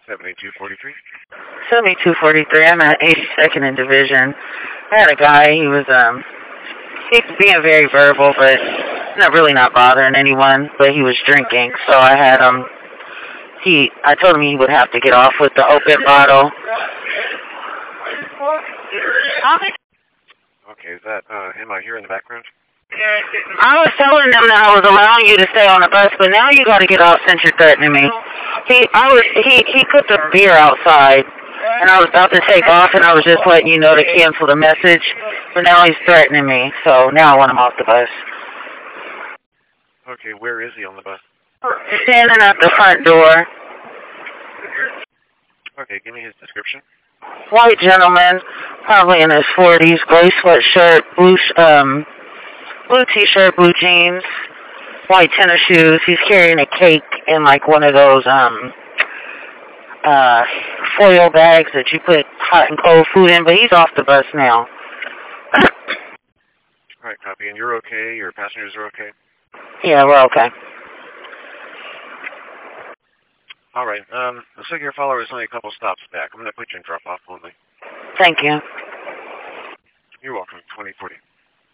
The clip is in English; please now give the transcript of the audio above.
7243. 7243. I'm at 82nd and Division. I had a guy, he was being very verbal, but not bothering anyone, but he was drinking, so I had I told him he would have to get off with the open bottle. Okay, is that, am I here in the background? I was telling them that I was allowing you to stay on the bus, but now you got to get off since you're threatening me. He put the beer outside, and I was about to take off, and I was just letting you know to cancel the message, but now he's threatening me, so now I want him off the bus. Okay, where is he on the bus? Standing at the front door. Okay, give me his description. White gentleman, probably in his 40s, gray sweatshirt, blue t-shirt, blue jeans, white tennis shoes. He's carrying a cake in like one of those foil bags that you put hot and cold food in, but he's off the bus now. All right, copy. And you're okay? Your passengers are okay? Yeah, we're okay. All right. Looks like your follower is only a couple stops back. I'm going to put you in drop-off only. Thank you. You're welcome. 2040.